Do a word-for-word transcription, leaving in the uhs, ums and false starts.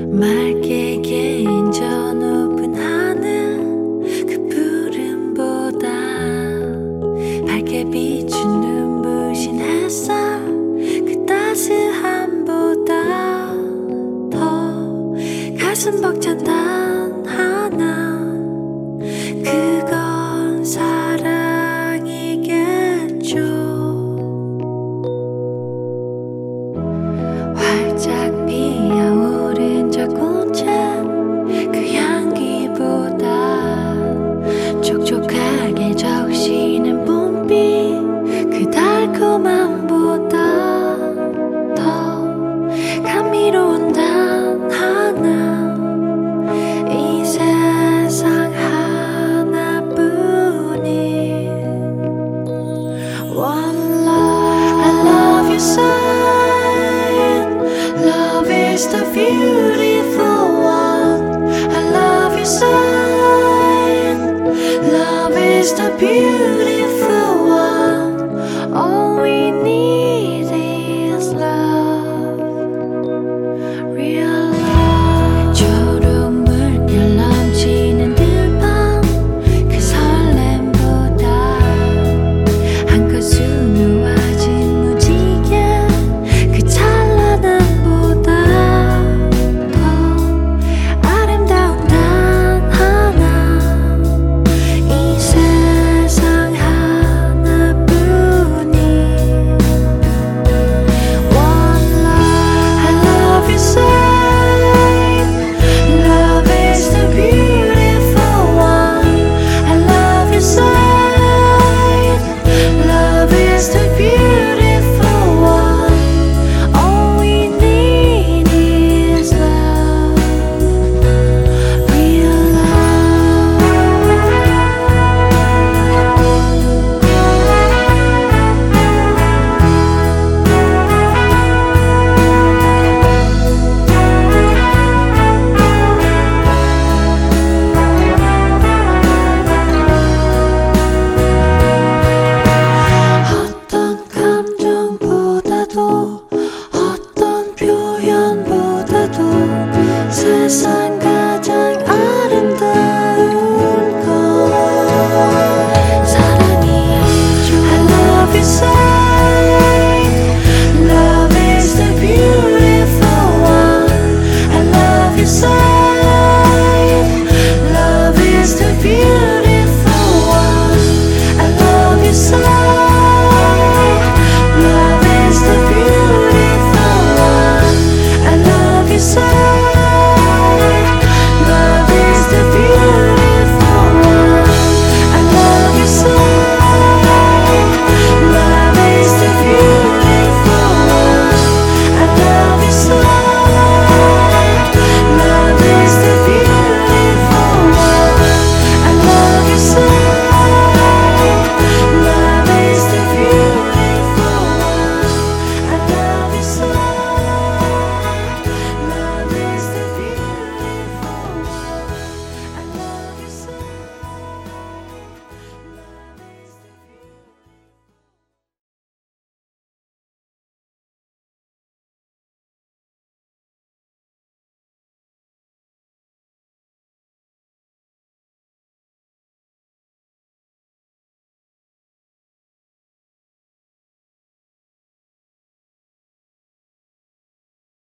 맑게 개인 저 높은 하늘 그 푸른보다 밝게 비춘 눈부신 햇살 그 따스함보다 더 가슴 벅찬 단 하나 그건 사랑이겠죠. 활짝 피어오른 저 꽃에 그 향기보다 촉촉하게 적시는 봄비 그 달콤함보다 더 감미로운 단 하나 이 세상 하나뿐인 One love I love you so Love is the beautiful one I love you so Love is the beautiful one All we need is love Real love 초록물결 넘치는 들밤 그 설렘보다 한껏 수놓아진 무지개 그 찬란함보다 더 아름다운 단 하나 이 세상 하나뿐인 One love I love you so Love is the beautiful one I love you so Love is the beautiful one All we need is love Real 어떤 감정보다도 어떤 표현보다도 세상